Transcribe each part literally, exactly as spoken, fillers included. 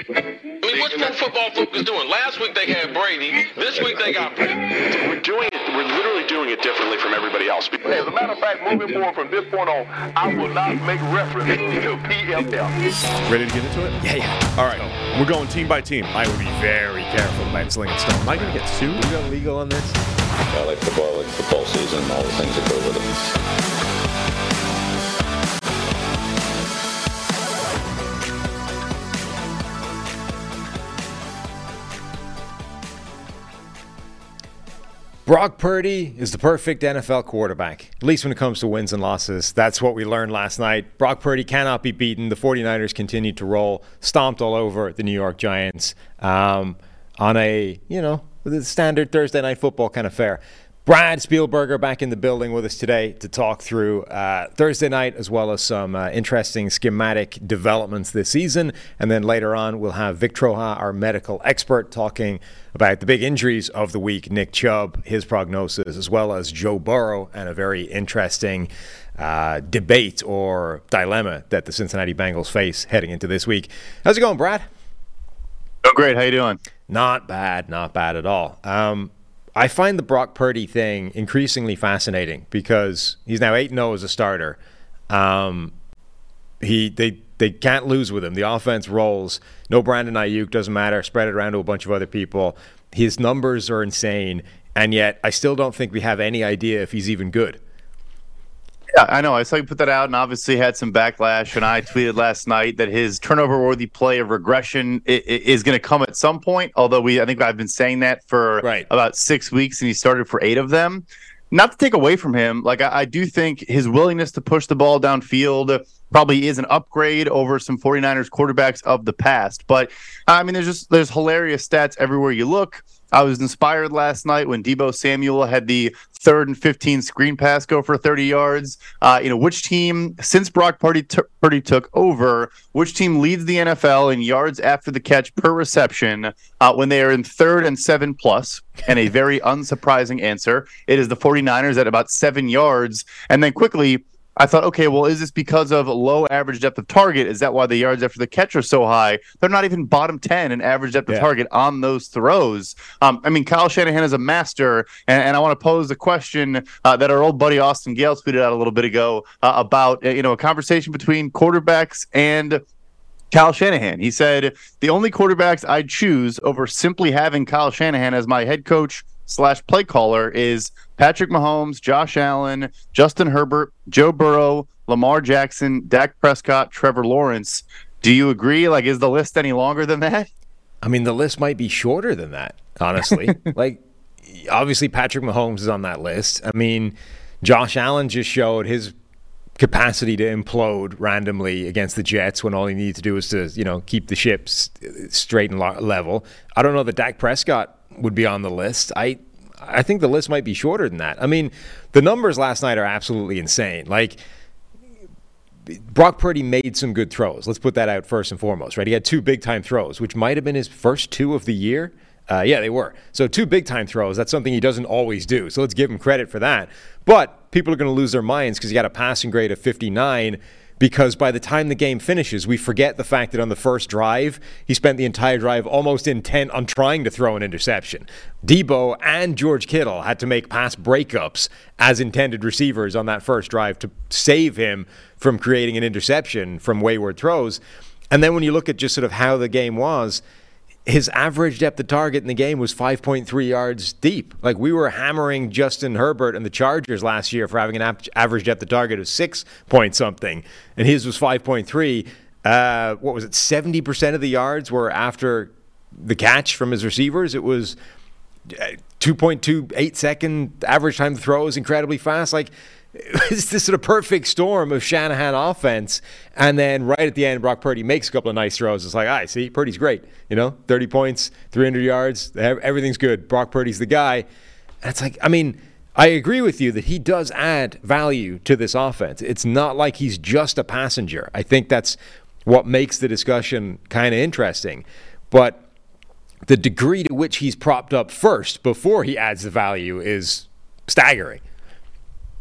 I mean, what's Pro Football Focus doing? Last week they had Brady. This week they got Brady. We're doing it. We're literally doing it differently from everybody else. As a matter of fact, moving forward from this point on, I will not make reference to P F L. Ready to get into it? Yeah, yeah. All right. We're going team by team. I would be very careful about Sling and Stone. Am I going to get sued? We got legal on this? I like football, I like football season, and all the things that go with it. Brock Purdy is the perfect N F L quarterback, at least when it comes to wins and losses. That's what we learned last night. Brock Purdy cannot be beaten. The 49ers continued to roll, stomped all over the New York Giants um, on a, you know, the standard Thursday night football kind of fare. Brad Spielberger back in the building with us today to talk through uh, Thursday night as well as some uh, interesting schematic developments this season. And then later on, we'll have Vic Troja, our medical expert, talking about the big injuries of the week, Nick Chubb, his prognosis, as well as Joe Burrow, and a very interesting uh, debate or dilemma that the Cincinnati Bengals face heading into this week. How's it going, Brad? Oh, great. How you doing? Not bad. Not bad at all. Um, I find the Brock Purdy thing increasingly fascinating because he's now eight and oh as a starter. Um, he they they can't lose with him. The offense rolls. No Brandon Ayuk, doesn't matter. Spread it around to a bunch of other people. His numbers are insane, and yet I still don't think we have any idea if he's even good. Yeah, I know. I saw you put that out and obviously had some backlash. And I tweeted last night that his turnover-worthy play of regression is going to come at some point. Although we, I think I've been saying that for right. about six weeks, and he started for eight of them. Not to take away from him, like I, I do think his willingness to push the ball downfield probably is an upgrade over some 49ers quarterbacks of the past. But I mean, there's just there's hilarious stats everywhere you look. I was inspired last night when Deebo Samuel had the third and fifteen screen pass go for thirty yards. Uh, you know, which team, since Brock Purdy, t- Purdy took over, which team leads the N F L in yards after the catch per reception uh, when they are in third and seven plus? And a very unsurprising answer, it is the 49ers at about seven yards. And then quickly, I thought, okay, well, is this because of low average depth of target? Is that why the yards after the catch are so high? They're not even bottom ten in average depth yeah. of target on those throws. Um, I mean, Kyle Shanahan is a master, and, and I want to pose the question uh, that our old buddy Austin Gale tweeted out a little bit ago uh, about, you know, a conversation between quarterbacks and Kyle Shanahan. He said, the only quarterbacks I'd choose over simply having Kyle Shanahan as my head coach slash play caller is Patrick Mahomes, Josh Allen, Justin Herbert, Joe Burrow, Lamar Jackson, Dak Prescott, Trevor Lawrence. Do you agree? Like, is the list any longer than that? I mean, the list might be shorter than that, honestly. Like, obviously, Patrick Mahomes is on that list. I mean, Josh Allen just showed his capacity to implode randomly against the Jets when all he needs to do is to, you know, keep the ship straight and level. I don't know that Dak Prescott would be on the list. I I think the list might be shorter than that. I mean, the numbers last night are absolutely insane. Like, Brock Purdy made some good throws. Let's put that out first and foremost, right? He had two big-time throws, which might have been his first two of the year. Uh, yeah, they were. So two big-time throws, that's something he doesn't always do. So let's give him credit for that. But people are going to lose their minds because he got a passing grade of fifty-nine, because by the time the game finishes, we forget the fact that on the first drive, he spent the entire drive almost intent on trying to throw an interception. Deebo and George Kittle had to make pass breakups as intended receivers on that first drive to save him from creating an interception from wayward throws. And then when you look at just sort of how the game was, his average depth of target in the game was five point three yards deep. Like, we were hammering Justin Herbert and the Chargers last year for having an ap- average depth of target of six point something, and his was five point three. Uh, what was it? seventy percent of the yards were after the catch from his receivers. It was two point two eight second average time to throw is incredibly fast. Like, it's this sort of perfect storm of Shanahan offense. And then right at the end, Brock Purdy makes a couple of nice throws. It's like, all right, see, Purdy's great. You know, thirty points, three hundred yards, everything's good. Brock Purdy's the guy. And it's like, I mean, I agree with you that he does add value to this offense. It's not like he's just a passenger. I think that's what makes the discussion kind of interesting. But the degree to which he's propped up first before he adds the value is staggering.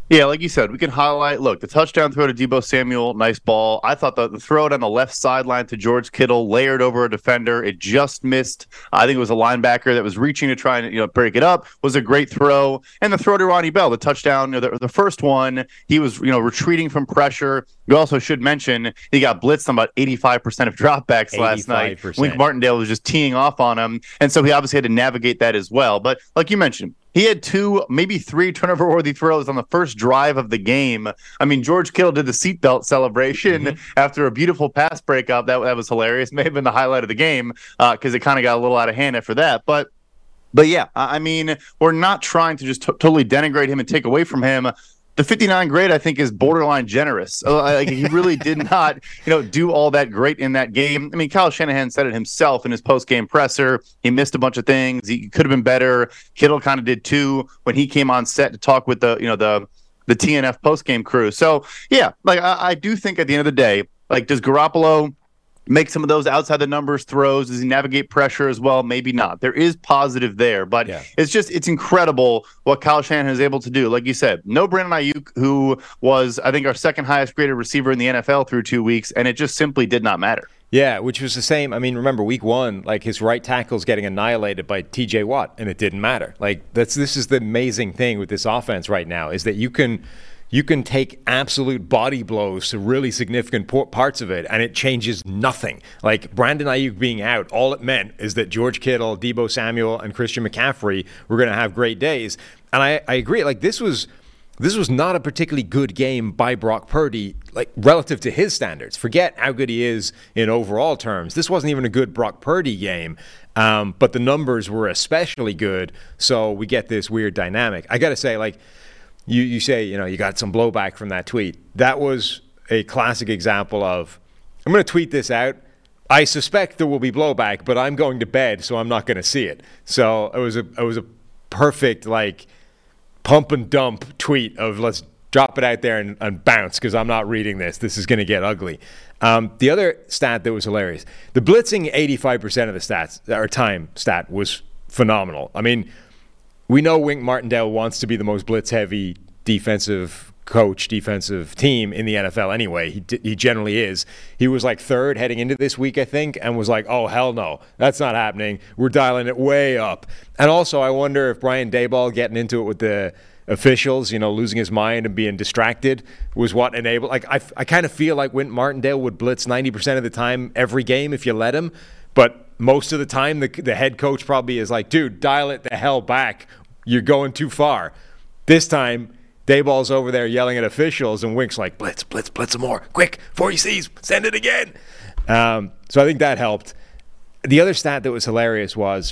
Yeah, like you said, we can highlight, look, the touchdown throw to Deebo Samuel, nice ball. I thought the, the throw down the left sideline to George Kittle, layered over a defender, it just missed. I think it was a linebacker that was reaching to try and you know break it up, was a great throw. And the throw to Ronnie Bell, the touchdown, you know, the, the first one, he was you know retreating from pressure. You also should mention he got blitzed on about eighty-five percent of dropbacks last night. Wink Martindale was just teeing off on him. And so he obviously had to navigate that as well. But like you mentioned, he had two, maybe three turnover-worthy throws on the first drive of the game. I mean, George Kittle did the seatbelt celebration mm-hmm. after a beautiful pass breakup. That, that was hilarious. May have been the highlight of the game because uh, it kind of got a little out of hand after that. But, but yeah, I mean, we're not trying to just t- totally denigrate him and take away from him. The fifty-nine grade, I think, is borderline generous. Like, he really did not, you know, do all that great in that game. I mean, Kyle Shanahan said it himself in his post-game presser. He missed a bunch of things. He could have been better. Kittle kind of did too when he came on set to talk with the, you know, the the T N F post-game crew. So yeah, like I, I do think at the end of the day, like, does Garoppolo make some of those outside the numbers throws? Does he navigate pressure as well? Maybe not. There is positive there, but yeah. it's just, it's incredible what Kyle Shanahan is able to do. Like you said, no Brandon Ayuk, who was, I think, our second highest graded receiver in the N F L through two weeks, and it just simply did not matter. Yeah, which was the same. I mean, remember week one, like his right tackle's getting annihilated by T J Watt, and it didn't matter. Like that's this is the amazing thing with this offense right now is that you can you can take absolute body blows to really significant parts of it, and it changes nothing. Like Brandon Ayuk being out, all it meant is that George Kittle, Deebo Samuel, and Christian McCaffrey were going to have great days. And I, I agree. Like this was. This was not a particularly good game by Brock Purdy, like relative to his standards. Forget how good he is in overall terms. This wasn't even a good Brock Purdy game, um, but the numbers were especially good, so we get this weird dynamic. I got to say, like, you, you say, you know, you got some blowback from that tweet. That was a classic example of, I'm going to tweet this out. I suspect there will be blowback, but I'm going to bed, so I'm not going to see it. So it was a, it was a perfect, like, pump and dump tweet of let's drop it out there and, and bounce because I'm not reading this. This is going to get ugly. Um, the other stat that was hilarious, the blitzing eighty-five percent of the stats or time stat was phenomenal. I mean, we know Wink Martindale wants to be the most blitz-heavy defensive coach, defensive team in the N F L anyway. He he generally is. He was like third heading into this week, I think, and was like, oh, hell no, that's not happening. We're dialing it way up. And also, I wonder if Brian Daboll getting into it with the officials, you know, losing his mind and being distracted was what enabled. Like, I, I kind of feel like Wink Martindale would blitz ninety percent of the time every game if you let him, but most of the time, the, the head coach probably is like, dude, dial it the hell back. You're going too far. This time, Dayball's over there yelling at officials, and Wink's like, blitz, blitz, blitz some more. Quick, before he sees, send it again. Um, so I think that helped. The other stat that was hilarious was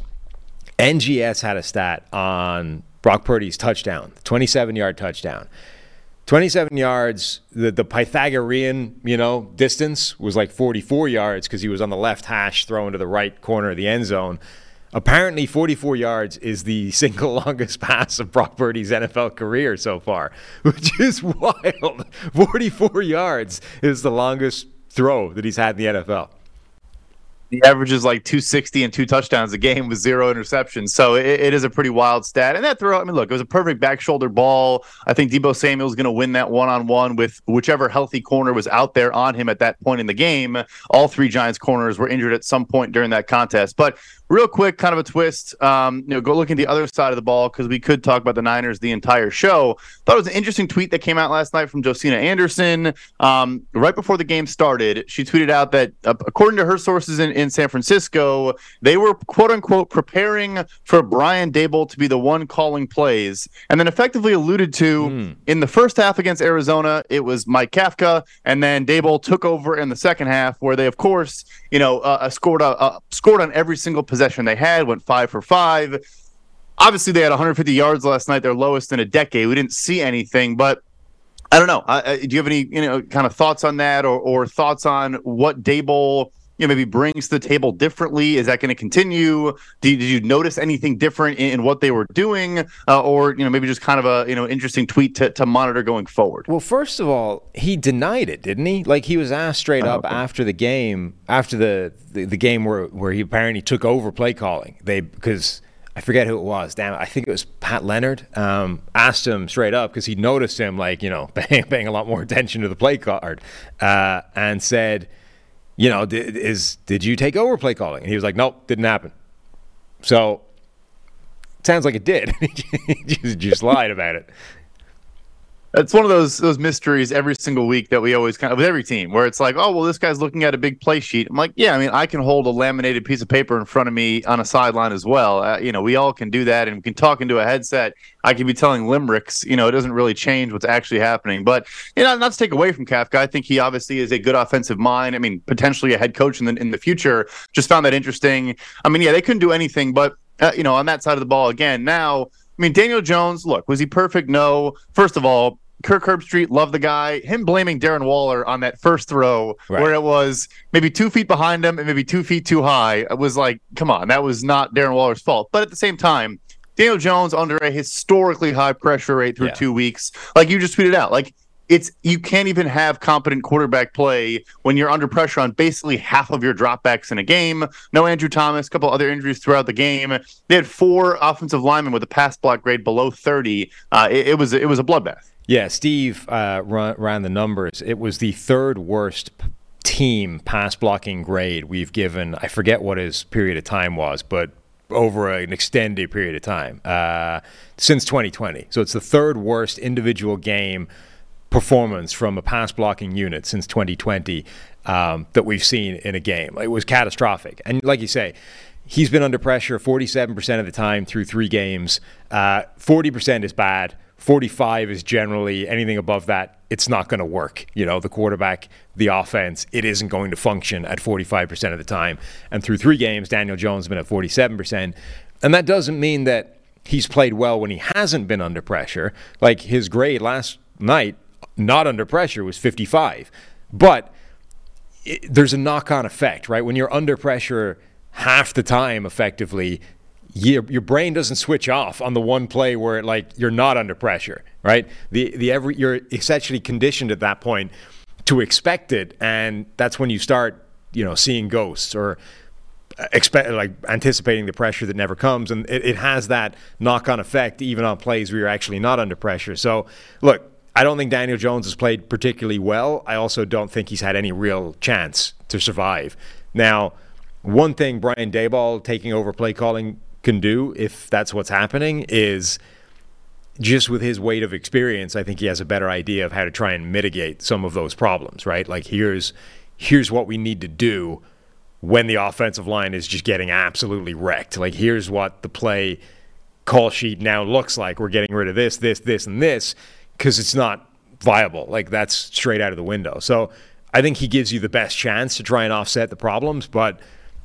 N G S had a stat on Brock Purdy's touchdown, twenty-seven-yard touchdown. twenty-seven yards, the, the Pythagorean, you know, distance was like forty-four yards because he was on the left hash throwing to the right corner of the end zone. Apparently, forty-four yards is the single longest pass of Brock Purdy's N F L career so far, which is wild. forty-four yards is the longest throw that he's had in the N F L. The average is like two sixty and two touchdowns a game with zero interceptions. So it, it is a pretty wild stat. And that throw, I mean, look, it was a perfect back shoulder ball. I think Deebo Samuel is going to win that one-on-one with whichever healthy corner was out there on him at that point in the game. All three Giants corners were injured at some point during that contest. But real quick, kind of a twist, um, you know, go look at the other side of the ball because we could talk about the Niners the entire show. Thought it was an interesting tweet that came out last night from Josina Anderson. Um, right before the game started, she tweeted out that uh, according to her sources in, in San Francisco, they were quote-unquote preparing for Brian Daboll to be the one calling plays, and then effectively alluded to mm. in the first half against Arizona, it was Mike Kafka, and then Daboll took over in the second half where they, of course, you know, uh, scored, a, uh, scored on every single possession they had, went five for five. Obviously, they had one hundred fifty yards last night, their lowest in a decade. We didn't see anything, but I don't know. Uh, do you have any, you know, kind of thoughts on that, or, or thoughts on what Daboll, you know, maybe brings to the table differently? Is that going to continue? Did you, did you notice anything different in, in what they were doing, uh, or you know, maybe just kind of a you know interesting tweet to, to monitor going forward? Well, first of all, he denied it, didn't he? Like he was asked straight up oh, okay. after the game, after the, the the game where where he apparently took over play calling. They because I forget who it was. Damn, I think it was Pat Leonard. Um, asked him straight up because he noticed him, like, you know, paying, paying a lot more attention to the play card, uh, and said, you know, did, is did you take over play calling? And he was like, nope, didn't happen. So it sounds like it did. He just, just lied about it. It's one of those those mysteries every single week that we always kind of with every team where it's like, oh, well, this guy's looking at a big play sheet. I'm like, yeah, I mean, I can hold a laminated piece of paper in front of me on a sideline as well. Uh, you know, we all can do that, and we can talk into a headset. I can be telling limericks. You know, it doesn't really change what's actually happening. But, you know, not to take away from Kafka, I think he obviously is a good offensive mind. I mean, potentially a head coach in the in the future. Just found that interesting. I mean, yeah, they couldn't do anything, but uh, you know, on that side of the ball again. Now, I mean, Daniel Jones. Look, was he perfect? No. First of all, Kirk Herbstreit, love the guy. Him blaming Darren Waller on that first throw right. where it was maybe two feet behind him and maybe two feet too high. It was like, come on, that was not Darren Waller's fault. But at the same time, Daniel Jones under a historically high pressure rate through yeah. two weeks. Like you just tweeted out, like it's you can't even have competent quarterback play when you're under pressure on basically half of your dropbacks in a game. No Andrew Thomas, a couple other injuries throughout the game. They had four offensive linemen with a pass block grade below thirty. Uh, it, it was it was a bloodbath. Yeah, Steve uh, run, ran the numbers. It was the third worst p- team pass blocking grade we've given. I forget what his period of time was, but over an extended period of time uh, since twenty twenty. So it's the third worst individual game performance from a pass blocking unit since twenty twenty um, that we've seen in a game. It was catastrophic. And like you say, he's been under pressure forty-seven percent of the time through three games. Uh, forty percent is bad. forty-five is generally anything above that, it's not going to work. You know, the quarterback, the offense, it isn't going to function at forty-five percent of the time. And through three games, Daniel Jones has been at forty-seven percent. And that doesn't mean that he's played well when he hasn't been under pressure. Like his grade last night, not under pressure, was fifty-five. But it, there's a knock-on effect, right? When you're under pressure half the time, effectively, Your, your brain doesn't switch off on the one play where like you're not under pressure, right? The the every you're essentially conditioned at that point to expect it, and that's when you start, you know, seeing ghosts or expect like anticipating the pressure that never comes, and it, it has that knock-on effect even on plays where you're actually not under pressure. So, look, I don't think Daniel Jones has played particularly well. I also don't think he's had any real chance to survive. Now, one thing Brian Daboll taking over play calling can do, if that's what's happening, is just with his weight of experience, I think he has a better idea of how to try and mitigate some of those problems, right? Like here's here's what we need to do when the offensive line is just getting absolutely wrecked. Like here's what the play call sheet now looks like. We're getting rid of this, this, this, and this because it's not viable. Like that's straight out of the window. So I think he gives you the best chance to try and offset the problems, but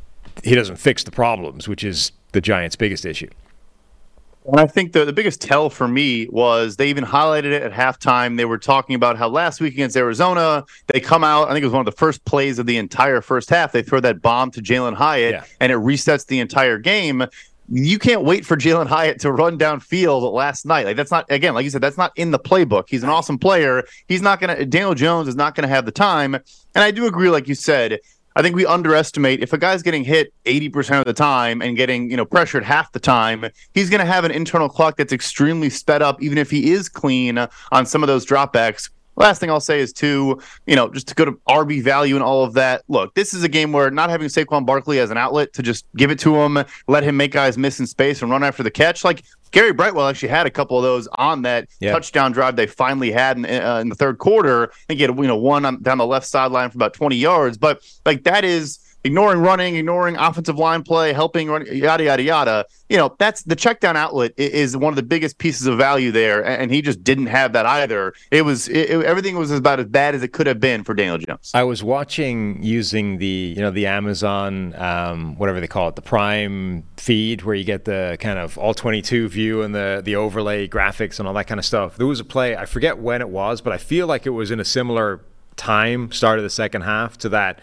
he doesn't fix the problems, which is the Giants' biggest issue. And I think the, the biggest tell for me was they even highlighted it at halftime. They were talking about how last week against Arizona, they come out, I think it was one of the first plays of the entire first half. They throw that bomb to Jalen Hyatt, yeah. and it resets the entire game. You can't wait for Jalen Hyatt to run downfield last night. Like that's not, again, like you said, that's not in the playbook. He's an awesome player. He's not going to, Daniel Jones is not going to have the time. And I do agree, like you said, I think we underestimate if a guy's getting hit eighty percent of the time and getting, you know, pressured half the time, he's going to have an internal clock that's extremely sped up, even if he is clean on some of those dropbacks. Last thing I'll say is, too, you know, just to go to R B value and all of that. Look, this is a game where not having Saquon Barkley as an outlet to just give it to him, let him make guys miss in space and run after the catch. Like, Gary Brightwell actually had a couple of those on that yeah. touchdown drive they finally had in, uh, in the third quarter. I think he had, you know, one on, down the left sideline for about twenty yards. But, like, that is ignoring running, ignoring offensive line play, helping run, yada, yada, yada. You know, that's the check down outlet is one of the biggest pieces of value there, and he just didn't have that either. It was it, it, everything was about as bad as it could have been for Daniel Jones. I was watching using the you know the Amazon um, whatever they call it, the Prime feed, where you get the kind of all twenty-two view and the the overlay graphics and all that kind of stuff. There was a play, I forget when it was, but I feel like it was in a similar time, start of the second half, to that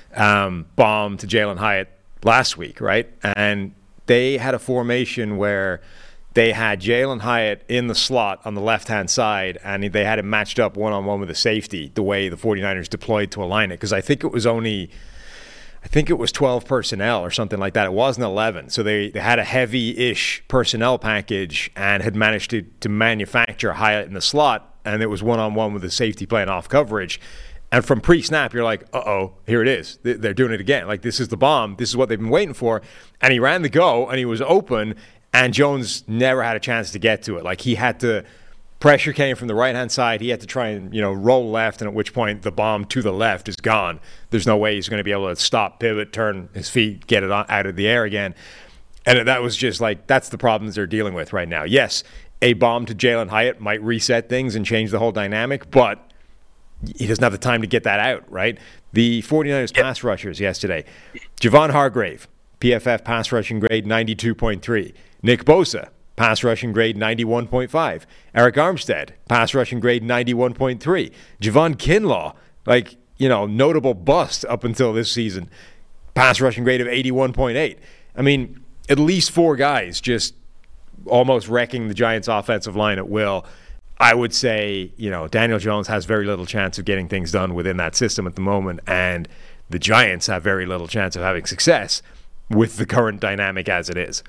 um, bomb to Jalen Hyatt last week, right? And they had a formation where they had Jalen Hyatt in the slot on the left-hand side, and they had him matched up one-on-one with a safety, the way the 49ers deployed to align it. Because I think it was only, I I think it was twelve personnel or something like that. It wasn't eleven. So they, they had a heavy-ish personnel package and had managed to, to manufacture Hyatt in the slot, and it was one-on-one with the safety playing off coverage. And from pre-snap, you're like, uh-oh, here it is. They're doing it again. Like, this is the bomb. This is what they've been waiting for. And he ran the go, and he was open, and Jones never had a chance to get to it. Like, he had to – pressure came from the right-hand side. He had to try and, you know, roll left, and at which point the bomb to the left is gone. There's no way he's going to be able to stop, pivot, turn his feet, get it on, out of the air again. And that was just like, that's the problems they're dealing with right now. Yes, a bomb to Jalen Hyatt might reset things and change the whole dynamic, but he doesn't have the time to get that out, right? The 49ers yep. pass rushers yesterday. Javon Hargrave, P F F pass rushing grade ninety-two point three. Nick Bosa, pass rushing grade ninety-one point five. Eric Armstead, pass rushing grade ninety-one point three. Javon Kinlaw, like, you know, notable bust up until this season, pass rushing grade of eighty-one point eight. I mean, at least four guys just almost wrecking the Giants' offensive line at will. I would say, you know, Daniel Jones has very little chance of getting things done within that system at the moment, and the Giants have very little chance of having success with the current dynamic as it is.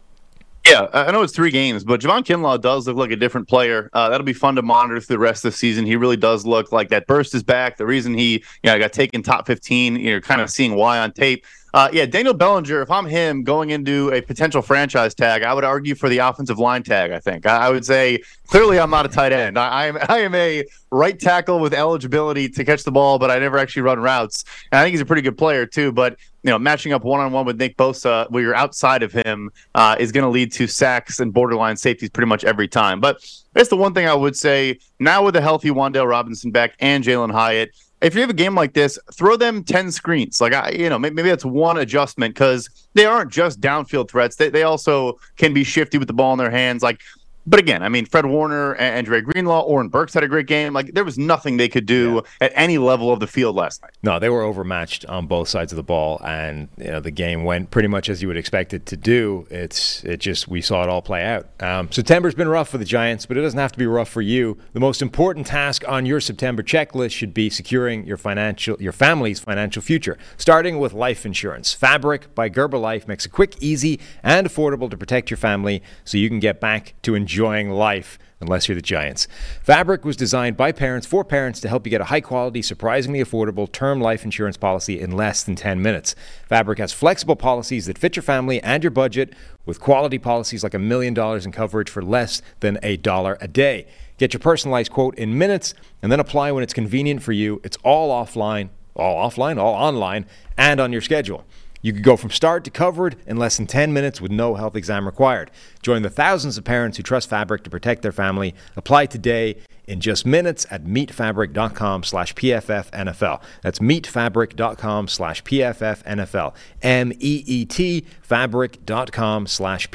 Yeah, I know it's three games, but Javon Kinlaw does look like a different player. Uh, that'll be fun to monitor through the rest of the season. He really does look like that burst is back. The reason he, you know, got taken top fifteen, you're kind of seeing why on tape. Uh, yeah, Daniel Bellinger, if I'm him going into a potential franchise tag, I would argue for the offensive line tag, I think. I, I would say, clearly I'm not a tight end. I, I am I am a right tackle with eligibility to catch the ball, but I never actually run routes. And I think he's a pretty good player, too. But, you know, matching up one-on-one with Nick Bosa, where you're outside of him, uh, is going to lead to sacks and borderline safeties pretty much every time. But that's the one thing I would say, now with a healthy Wan'Dale Robinson back and Jalen Hyatt, if you have a game like this, throw them ten screens. Like, I, you know, maybe, maybe that's one adjustment, because they aren't just downfield threats. They they also can be shifty with the ball in their hands. Like, but again, I mean, Fred Warner and Dre Greenlaw, Oren Burks had a great game. Like, there was nothing they could do yeah. at any level of the field last night. No, they were overmatched on both sides of the ball, and you know the game went pretty much as you would expect it to do. It's it just we saw it all play out. Um, September's been rough for the Giants, but it doesn't have to be rough for you. The most important task on your September checklist should be securing your financial, your family's financial future, starting with life insurance. Fabric by Gerber Life makes it quick, easy, and affordable to protect your family, so you can get back to enjoying enjoying life, unless you're the Giants. Fabric was designed by parents for parents to help you get a high-quality, surprisingly affordable term life insurance policy in less than ten minutes. Fabric has flexible policies that fit your family and your budget, with quality policies like a million dollars in coverage for less than a dollar a day. Get your personalized quote in minutes, and then apply when it's convenient for you. It's all offline, all offline, all online, and on your schedule. You could go from start to covered in less than ten minutes with no health exam required. Join the thousands of parents who trust Fabric to protect their family. Apply today in just minutes at meetfabric.com slash PFFNFL. That's meetfabric.com slash PFFNFL. M E E T fabric.com slash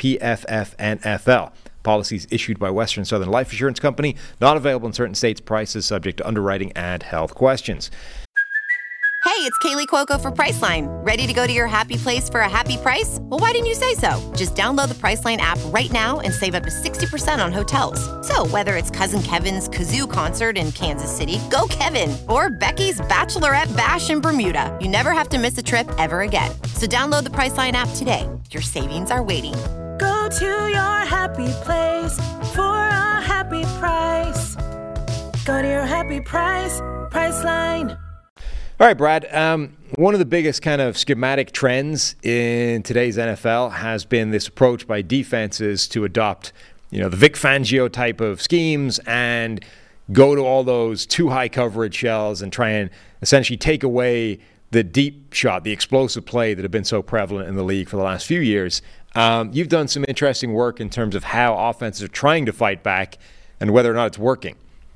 PFFNFL. Policies issued by Western Southern Life Insurance Company. Not available in certain states. Prices subject to underwriting and health questions. Hey, it's Kaylee Cuoco for Priceline. Ready to go to your happy place for a happy price? Well, why didn't you say so? Just download the Priceline app right now and save up to sixty percent on hotels. So whether it's Cousin Kevin's Kazoo Concert in Kansas City, go Kevin, or Becky's Bachelorette Bash in Bermuda, you never have to miss a trip ever again. So download the Priceline app today. Your savings are waiting. Go to your happy place for a happy price. Go to your happy price, Priceline. All right, Brad. Um, one of the biggest kind of schematic trends in today's N F L has been this approach by defenses to adopt, you know, the Vic Fangio type of schemes and go to all those too high coverage shells and try and essentially take away the deep shot, the explosive play that have been so prevalent in the league for the last few years. Um, you've done some interesting work in terms of how offenses are trying to fight back and whether or not it's working.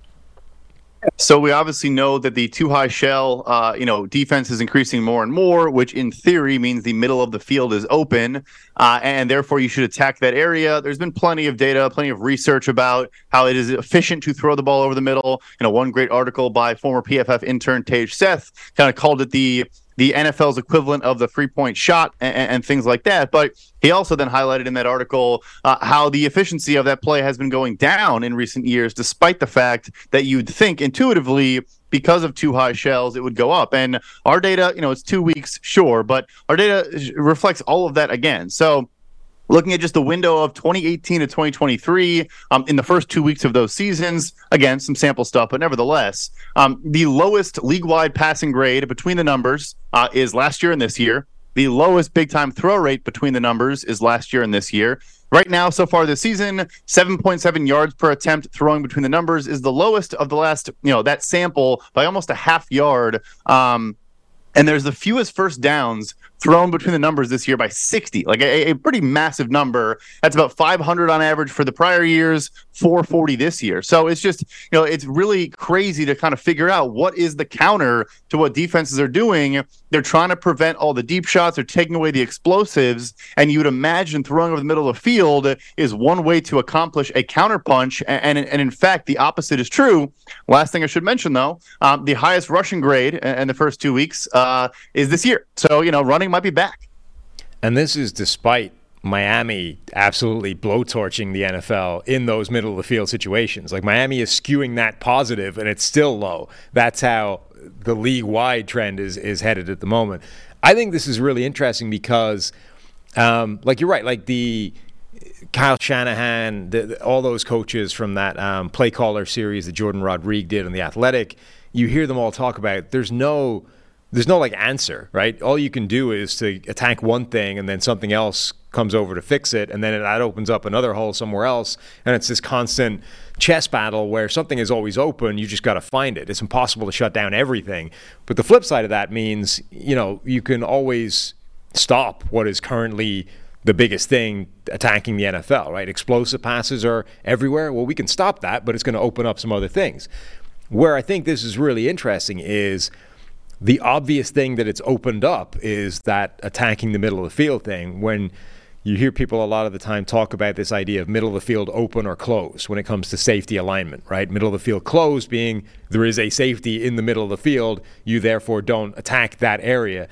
So we obviously know that the too high shell, uh, you know, defense is increasing more and more, which in theory means the middle of the field is open, uh, and therefore you should attack that area. There's been plenty of data, plenty of research about how it is efficient to throw the ball over the middle. You know, one great article by former P F F intern Tage Seth kind of called it the the N F L's equivalent of the three-point shot and, and things like that. But he also then highlighted in that article uh, how the efficiency of that play has been going down in recent years, despite the fact that you'd think intuitively, because of two high shells, it would go up. And our data, you know, it's two weeks, sure, but our data reflects all of that again. So looking at just the window of twenty eighteen to twenty twenty-three, um, in the first two weeks of those seasons, again, some sample stuff, but nevertheless, um, the lowest league-wide passing grade between the numbers uh, is last year and this year. The lowest big-time throw rate between the numbers is last year and this year. Right now, so far this season, seven point seven yards per attempt throwing between the numbers is the lowest of the last, you know, that sample by almost a half yard. Um, and there's the fewest first downs thrown between the numbers this year by sixty, like a, a pretty massive number. That's about five hundred on average for the prior years, four forty this year. So it's just, you know, it's really crazy to kind of figure out what is the counter to what defenses are doing. They're trying to prevent all the deep shots. They're taking away the explosives. And you would imagine throwing over the middle of the field is one way to accomplish a counterpunch. And, and, and in fact, the opposite is true. Last thing I should mention, though, um, the highest rushing grade in the first two weeks uh, is this year. So, you know, running might be back. And this is despite Miami absolutely blowtorching the N F L in those middle of the field situations. Like, Miami is skewing that positive and it's still low. That's how the league-wide trend is is headed at the moment. I think this is really interesting because, um, like you're right, like the Kyle Shanahan, the, the, all those coaches from that um, play caller series that Jordan Rodriguez did on The Athletic, you hear them all talk about there's no there's no like answer, right? All you can do is to attack one thing and then something else comes over to fix it, and then that opens up another hole somewhere else, and it's this constant chess battle where something is always open. You just got to find it. It's impossible to shut down everything. But the flip side of that means, you know, you can always stop what is currently the biggest thing attacking the N F L, right? Explosive passes are everywhere. Well, we can stop that, but it's going to open up some other things. Where I think this is really interesting is the obvious thing that it's opened up is that attacking the middle of the field thing. When you hear people a lot of the time talk about this idea of middle of the field open or closed when it comes to safety alignment, right? Middle of the field closed being there is a safety in the middle of the field. You therefore don't attack that area.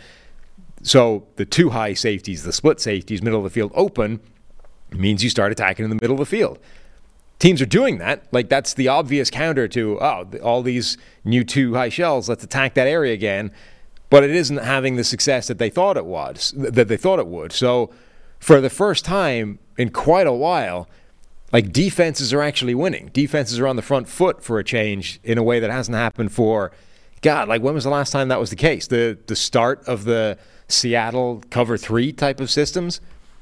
So the two high safeties, the split safeties, middle of the field open, means you start attacking in the middle of the field. Teams are doing that. Like, that's the obvious counter to, oh, all these new two high shells, let's attack that area again. But it isn't having the success that they thought it was, that they thought it would. So for the first time in quite a while, like, defenses are actually winning. Defenses are on the front foot for a change in a way that hasn't happened for, God, like, when was the last time that was the case? The the start of the Seattle cover three type of systems?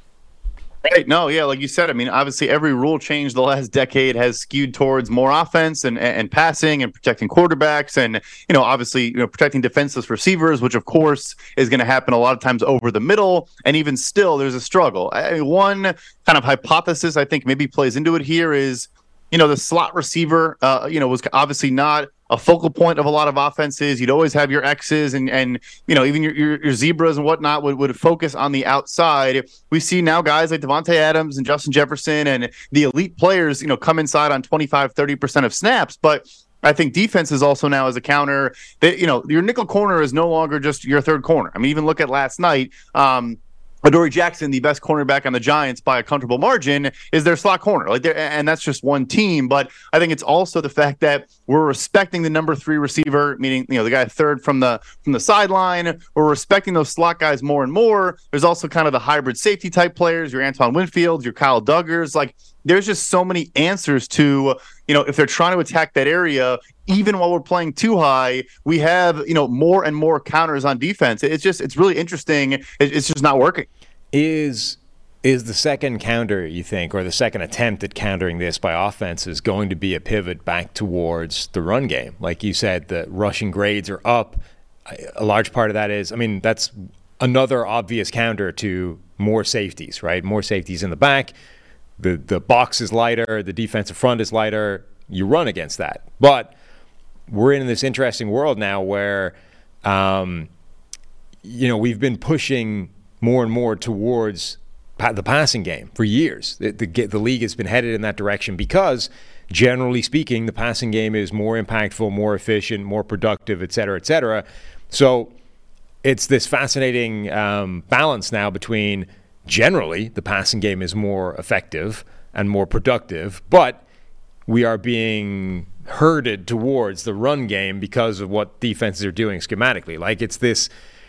Right. No, yeah, like you said, I mean, obviously every rule change the last decade has skewed towards more offense and, and passing and protecting quarterbacks and, you know, obviously, you know, protecting defenseless receivers, which of course is going to happen a lot of times over the middle. And even still, there's a struggle. I mean, one kind of hypothesis I think maybe plays into it here is, you know, the slot receiver, uh, you know, was obviously not a focal point of a lot of offenses. You'd always have your X's and, and you know, even your, your, your zebras and whatnot would, would focus on the outside. We see now guys like Devontae Adams and Justin Jefferson and the elite players, you know, come inside on twenty-five, thirty percent of snaps. But I think defense is also now as a counter that, you know, your nickel corner is no longer just your third corner. I mean, even look at last night. Um, Adoree Jackson, the best cornerback on the Giants by a comfortable margin, is their slot corner. Like, and that's just one team. But I think it's also the fact that we're respecting the number three receiver, meaning, you know, the guy third from the from the sideline. We're respecting those slot guys more and more. There's also kind of the hybrid safety type players, your Antoine Winfield, your Kyle Duggars. Like, there's just so many answers to, you know, if they're trying to attack that area, even while we're playing too high, we have, you know, more and more counters on defense. It's just, it's really interesting. It's just not working. Is is the second counter, you think, or the second attempt at countering this by offenses going to be a pivot back towards the run game? Like you said, the rushing grades are up. A large part of that is, I mean, that's another obvious counter to more safeties, right? More safeties in the back. The the box is lighter. The defensive front is lighter. You run against that. But we're in this interesting world now where, um, you know, we've been pushing more and more towards the passing game for years. The, the, the league has been headed in that direction because, generally speaking, the passing game is more impactful, more efficient, more productive, et cetera, et cetera. So it's this fascinating um, balance now between generally the passing game is more effective and more productive, but we are being herded towards the run game because of what defenses are doing schematically. Like it's this,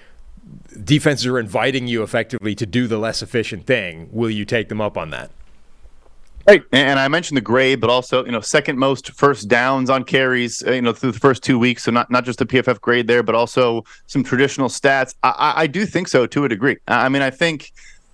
defenses are inviting you effectively to do the less efficient thing. Will you take them up on that? Right, and I mentioned the grade, but also, you know, second most first downs on carries, you know, through the first two weeks. So not, not just the P F F grade there, but also some traditional stats. I, I do think so to a degree. I mean, I think,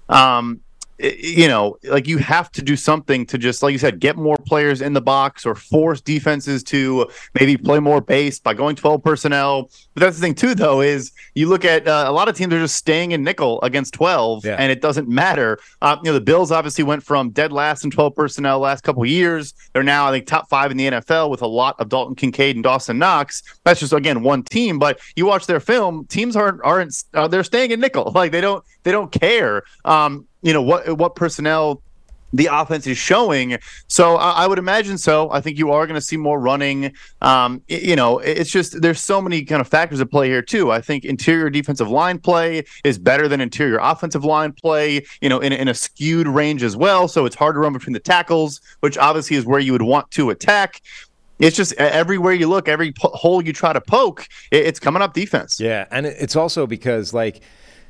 um, you know, like you have to do something to just, like you said, get more players in the box or force defenses to maybe play more base by going twelve personnel. But that's the thing too, though, is you look at uh, a lot of teams are just staying in nickel against twelve, yeah. and it doesn't matter. Uh, you know, the Bills obviously went from dead last in twelve personnel last couple of years. They're now, I think, top five in the N F L with a lot of Dalton Kincaid and Dawson Knox. That's just, again, one team. But you watch their film, teams aren't aren't uh, they're staying in nickel. Like they don't they don't care. Um, you know, what what personnel the offense is showing. So I, I would imagine so. I think you are going to see more running. Um, it, you know, it's just there's so many kind of factors at play here too. I think interior defensive line play is better than interior offensive line play, you know, in, in a skewed range as well. So it's hard to run between the tackles, which obviously is where you would want to attack. It's just everywhere you look, every po- hole you try to poke, it, it's coming up defense. Yeah, and it's also because, like,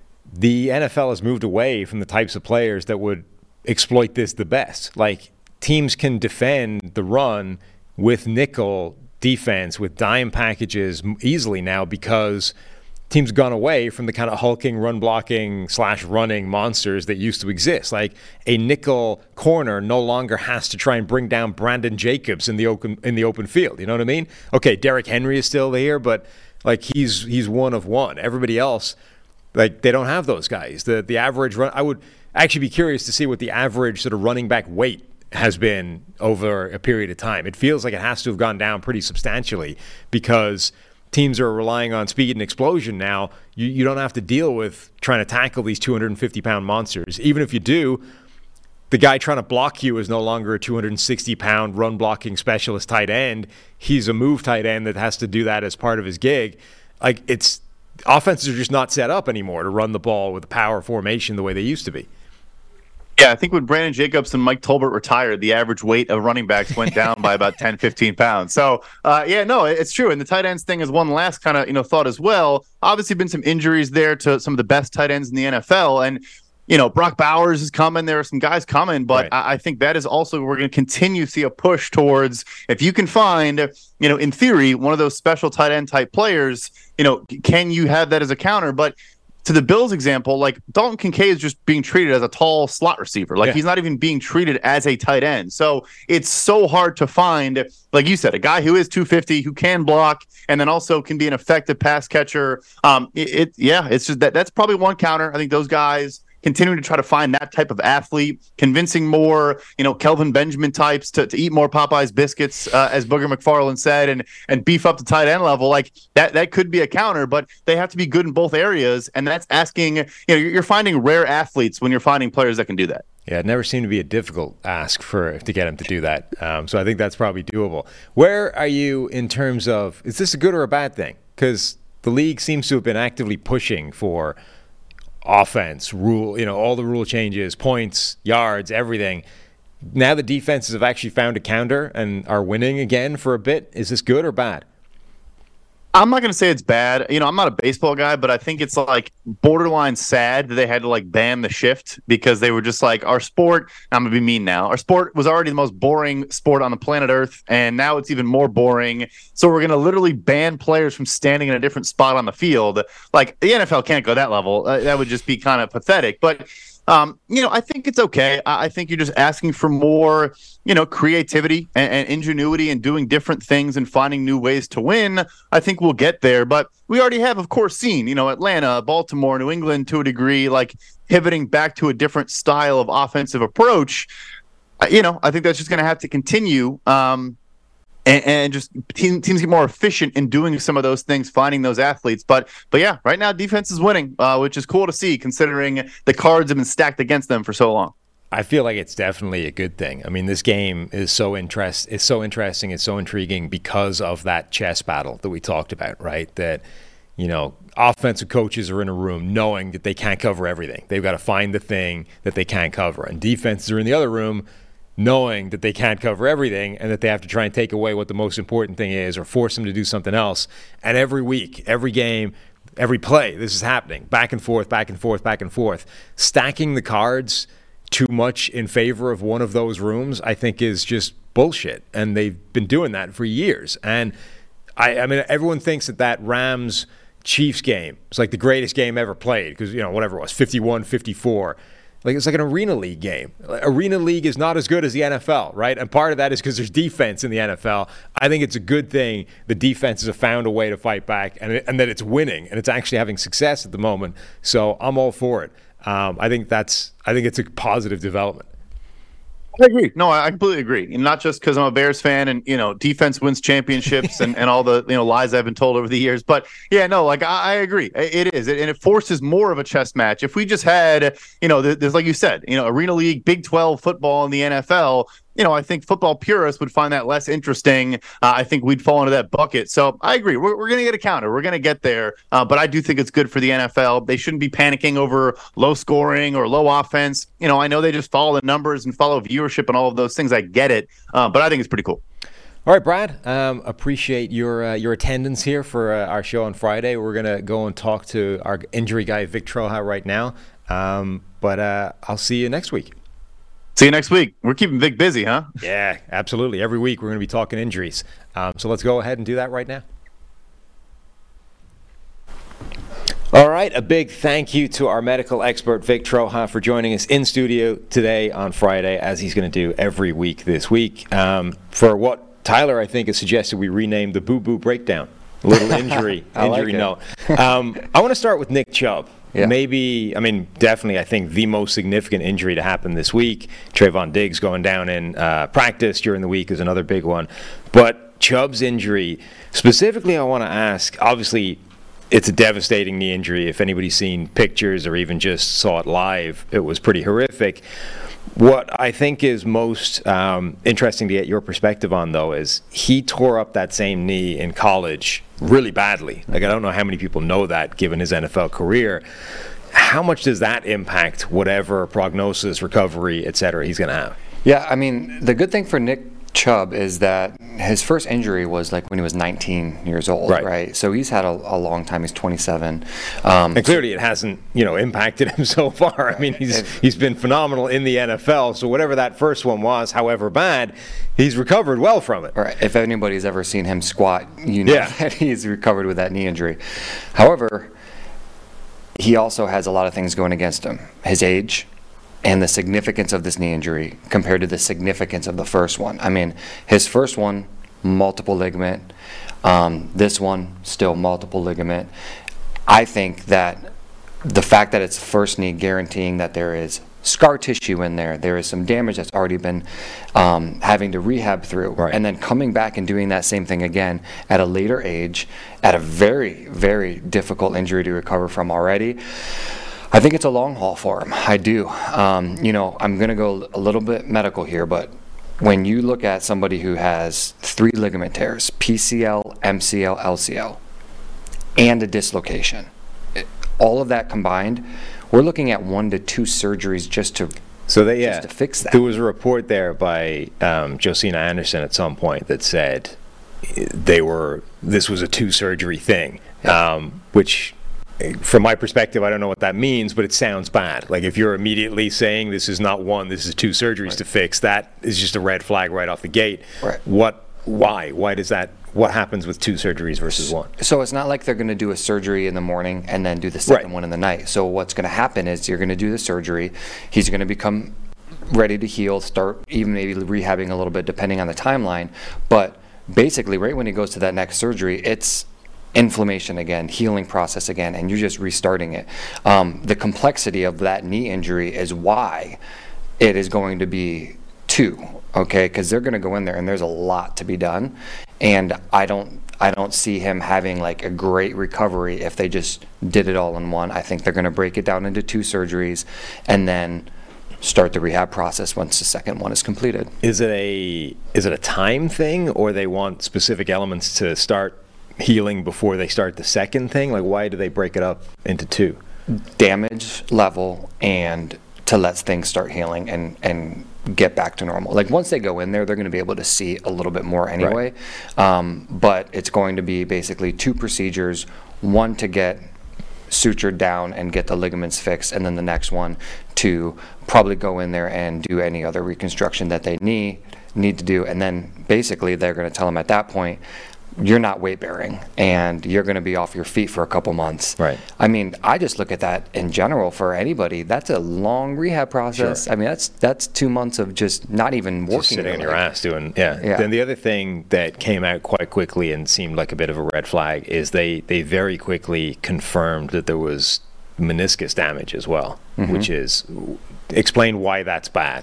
the N F L has moved away from the types of players that would exploit this the best. Like, teams can defend the run with nickel defense, with dime packages easily now because teams have gone away from the kind of hulking, run-blocking slash running monsters that used to exist. Like, a nickel corner no longer has to try and bring down Brandon Jacobs in the open in the open field. You know what I mean? Okay, Derrick Henry is still there, but, like, he's he's one of one. Everybody else, like, they don't have those guys. The the average run, I would actually be curious to see what the average sort of running back weight has been over a period of time. It feels like it has to have gone down pretty substantially because teams are relying on speed and explosion now. You you don't have to deal with trying to tackle these two hundred fifty pound monsters. Even if you do, the guy trying to block you is no longer a two hundred sixty pound run blocking specialist tight end. He's a move tight end that has to do that as part of his gig. Like, it's offenses are just not set up anymore to run the ball with power formation the way they used to be. Yeah, I think when Brandon Jacobs and Mike Tolbert retired, the average weight of running backs went down by about ten, fifteen pounds. So, uh, yeah, no, it's true. And the tight ends thing is one last kind of, you know, thought as well. Obviously been some injuries there to some of the best tight ends in the N F L. And, you know, Brock Bowers is coming. There are some guys coming. But right. I, I think that is also, we're going to continue to see a push towards, if you can find, you know, in theory, one of those special tight end type players, you know, can you have that as a counter? But to the Bills example, like, Dalton Kincaid is just being treated as a tall slot receiver. Like, yeah. he's not even being treated as a tight end. So it's so hard to find, like you said, a guy who is two fifty, who can block, and then also can be an effective pass catcher. Um, it, it yeah, it's just that that's probably one counter. I think those guys continuing to try to find that type of athlete, convincing more, you know, Kelvin Benjamin types to, to eat more Popeyes biscuits, uh, as Booger McFarland said, and and beef up the tight end level. Like, that that could be a counter, but they have to be good in both areas, and that's asking, you know, you're finding rare athletes when you're finding players that can do that. Yeah, it never seemed to be a difficult ask for to get him to do that. Um, so I think that's probably doable. Where are you in terms of, is this a good or a bad thing? Because the league seems to have been actively pushing for offense, rule, you know, all the rule changes, points, yards, everything. Now the defenses have actually found a counter and are winning again for a bit. Is this good or bad? I'm not going to say it's bad. You know, I'm not a baseball guy, but I think it's like borderline sad that they had to like ban the shift because they were just like, our sport, I'm going to be mean now, our sport was already the most boring sport on the planet Earth, and now it's even more boring. So we're going to literally ban players from standing in a different spot on the field. Like, the N F L can't go that level. Uh, that would just be kind of pathetic. But Um, you know, I think it's okay. I, I think you're just asking for more, you know, creativity and, and ingenuity and doing different things and finding new ways to win. I think we'll get there. But we already have, of course, seen, you know, Atlanta, Baltimore, New England to a degree, like pivoting back to a different style of offensive approach. You know, I think that's just going to have to continue. Um, And, and just team, teams get more efficient in doing some of those things, finding those athletes. But but yeah, right now defense is winning, uh, which is cool to see considering the cards have been stacked against them for so long. I feel like it's definitely a good thing. I mean, this game is so interest, it's so interesting, it's so intriguing because of that chess battle that we talked about, right? That you know, offensive coaches are in a room knowing that they can't cover everything. They've got to find the thing that they can't cover. And defenses are in the other room knowing that they can't cover everything and that they have to try and take away what the most important thing is or force them to do something else. And every week, every game, every play, this is happening. Back and forth, back and forth, back and forth. Stacking the cards too much in favor of one of those rooms, I think, is just bullshit. And they've been doing that for years. And I, I mean, everyone thinks that that Rams Chiefs game is like the greatest game ever played because, you know, whatever it was, fifty-one fifty-four. Like, it's like an Arena League game. Arena League is not as good as the N F L, right? And part of that is because there's defense in the N F L. I think it's a good thing the defenses have found a way to fight back and, and that it's winning and it's actually having success at the moment. So I'm all for it. Um, I think that's. I think it's a positive development. I agree. No, I completely agree. And not just because I'm a Bears fan and, you know, defense wins championships and, and all the, you know, lies I've been told over the years. But yeah, no, like I, I agree. It is. And it forces more of a chess match. If we just had, you know, there's, like you said, you know, Arena League, Big twelve football in the N F L, you know, I think football purists would find that less interesting. Uh, I think we'd fall into that bucket. So I agree. We're, we're going to get a counter. We're going to get there. Uh, but I do think it's good for the N F L. They shouldn't be panicking over low scoring or low offense. You know, I know they just follow the numbers and follow viewership and all of those things. I get it. Uh, but I think it's pretty cool. All right, Brad, um, appreciate your uh, your attendance here for uh, our show on Friday. We're going to go and talk to our injury guy, Vic Troja, right now. Um, but uh, I'll see you next week. See you next week. We're keeping Vic busy, huh? Yeah, absolutely. Every week we're going to be talking injuries. Um, so let's go ahead and do that right now. All right, a big thank you to our medical expert, Vic Troja, for joining us in studio today on Friday, as he's going to do every week this week. Um, for what Tyler, I think, has suggested we rename the Boo Boo Breakdown. A little injury, injury note. Um, I want to start with Nick Chubb. Yeah. Maybe, I mean, definitely, I think the most significant injury to happen this week. Trayvon Diggs going down in uh, practice during the week is another big one. But Chubb's injury, specifically, I want to ask, obviously, it's a devastating knee injury. If anybody's seen pictures or even just saw it live, it was pretty horrific. What I think is most um, interesting to get your perspective on, though, is he tore up that same knee in college really badly. Like, I don't know how many people know that, given his N F L career. How much does that impact whatever prognosis, recovery, et cetera, he's going to have? Yeah, I mean, the good thing for Nick Chubb is that his first injury was like when he was nineteen years old, right? right? So he's had a, a long time. He's twenty-seven. Um, and clearly it hasn't, you know, impacted him so far. I mean, he's he's been phenomenal in the N F L. So whatever that first one was, however bad, he's recovered well from it. Right. If anybody's ever seen him squat, you know yeah. that he's recovered with that knee injury. However, he also has a lot of things going against him. His age, and the significance of this knee injury compared to the significance of the first one. I mean, his first one, multiple ligament. Um, this one, still multiple ligament. I think that the fact that it's first knee guaranteeing that there is scar tissue in there, there is some damage that's already been um, having to rehab through, right. and then coming back and doing that same thing again at a later age, at a very, very difficult injury to recover from already. I think it's a long haul for him. I do. Um, you know, I'm going to go a little bit medical here, but when you look at somebody who has three ligament tears, P C L, M C L, L C L, and a dislocation, it, all of that combined, we're looking at one to two surgeries just to so they, yeah, just to fix that. There was a report there by um, Josina Anderson at some point that said they were this was a two surgery thing, yeah. um, which. From my perspective, I don't know what that means, but it sounds bad. Like if you're immediately saying this is not one, this is two surgeries right. to fix, that is just a red flag right off the gate. Right. What? Why? Why does that? What happens with two surgeries versus one? So it's not like they're going to do a surgery in the morning and then do the second right. one in the night. So what's going to happen is you're going to do the surgery. He's going to become ready to heal, start even maybe rehabbing a little bit depending on the timeline. But basically, right when he goes to that next surgery, it's inflammation again, healing process again, and you're just restarting it. Um, the complexity of that knee injury is why it is going to be two, okay? Because they're going to go in there, and there's a lot to be done, and I don't, I don't see him having like a great recovery if they just did it all in one. I think they're going to break it down into two surgeries, and then start the rehab process once the second one is completed. Is it a is it a time thing, or they want specific elements to start healing before they start the second thing? Like, why do they break it up into two? Damage level and to let things start healing and, and get back to normal. Like once they go in there, they're going to be able to see a little bit more anyway. Right. Um, but it's going to be basically two procedures, one to get sutured down and get the ligaments fixed, and then the next one to probably go in there and do any other reconstruction that they need need to do. And then basically they're going to tell them at that point, you're not weight bearing and you're going to be off your feet for a couple months. Right. I mean, I just look at that in general for anybody. That's a long rehab process. Sure. I mean, that's that's two months of just not even working. Just sitting on your your ass doing, yeah. yeah. Then the other thing that came out quite quickly and seemed like a bit of a red flag is they, they very quickly confirmed that there was meniscus damage as well, mm-hmm. which is, explain why that's bad.